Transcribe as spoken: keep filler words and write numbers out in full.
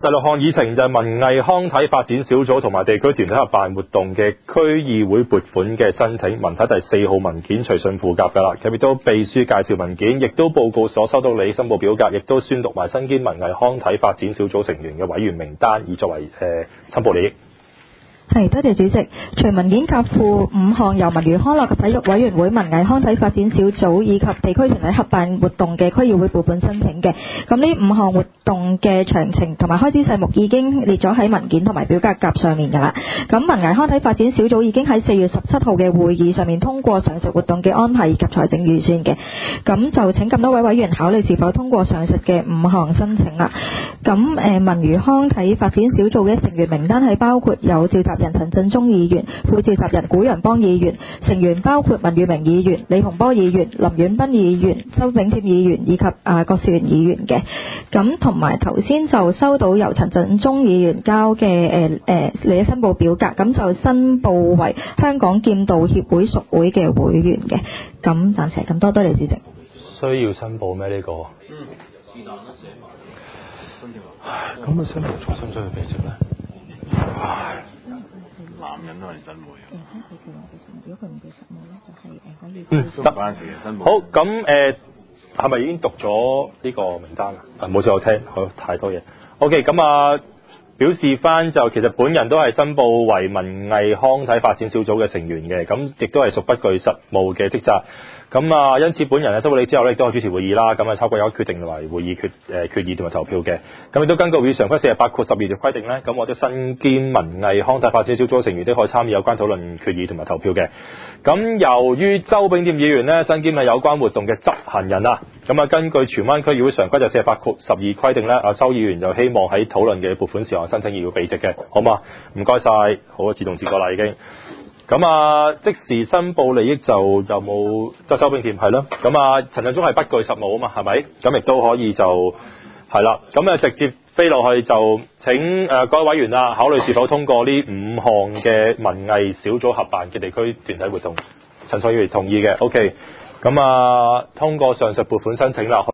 第六項議程就係文藝康體發展小組同埋地區團體合辦活動嘅區議會撥款嘅申請，文體第四號文件隨信附夾㗎啦。咁亦都秘書介紹文件，亦都報告所收到你申報表格，亦都宣讀埋身兼文藝康體發展小組成員嘅委員名單，以作為誒申報利益。 係，多謝主席。隨文件夾附五項由文娛康樂及體育委員會、文藝康體發展小組以及地區團體合辦活動嘅區議會撥款申請嘅。咁呢五項活動嘅詳情同埋開支細目已經列咗喺文件同埋表格夾上面㗎啦。咁文藝康體發展小組已經喺四月十七號嘅會議上面通過上述活動嘅安排以及財政預算嘅。咁就請咁多位委員考慮是否通過上述嘅五項申請啦。咁誒、呃、文娛康體發展小組嘅成員名單係包括有召集人陳振中議員、副召集人古陽邦議員，成員包括文裕明議員、李洪波議員、林遠斌議員、周炳添議員以及啊郭兆元議員嘅。咁同埋頭先就收到由陳振中議員交嘅誒誒利益申報表格，咁就申報為香港劍道協會屬會嘅會員嘅。咁暫時係咁多，多謝主席。 需要申報咩呢、這個？嗯，是但啦，寫埋。唉，咁啊申報仲需唔需要俾錢咧？唉。男人都係申報嘅。如果佢唔叫實務咧，就係誒可以。嗯，得。嗰陣時申報。好，咁誒係咪已經讀咗呢個名單啊？啊，冇事，我聽，好太多嘢。OK，咁啊，表示翻就其實本人都係申報為文藝康體發展小組嘅成員嘅，咁亦都係屬不具實務嘅職責。咁啊，因此本人喺收到你之後咧，亦都可以主持會議啦。咁啊，透過有決定同埋會議決誒、呃、決議同埋投票嘅。咁亦都根據會議常規四十八括十二條規定咧，咁我哋身兼文藝康體發展小組成員都可以參與有關討論決議同埋投票嘅。咁由於周炳添議員咧身兼係有關活動嘅執行人啊，咁啊根據荃灣區議會常規就四十八括十二規定咧，阿周議員就希望喺討論嘅撥款時候申請要避席嘅，好嘛？唔該晒，好自動自覺啦已經。咁啊，即時申報利益就有冇就周炳添係咯。咁啊，陳振中係不具實務啊嘛，係咪？咁亦都可以就係啦。咁啊，直接飛落去就請誒、呃、各位委員啊，考慮是否通過呢五項嘅文藝小組合辦嘅地區團體活動。陳所議員同意嘅 ，OK。咁啊，通過上述撥款申請啦。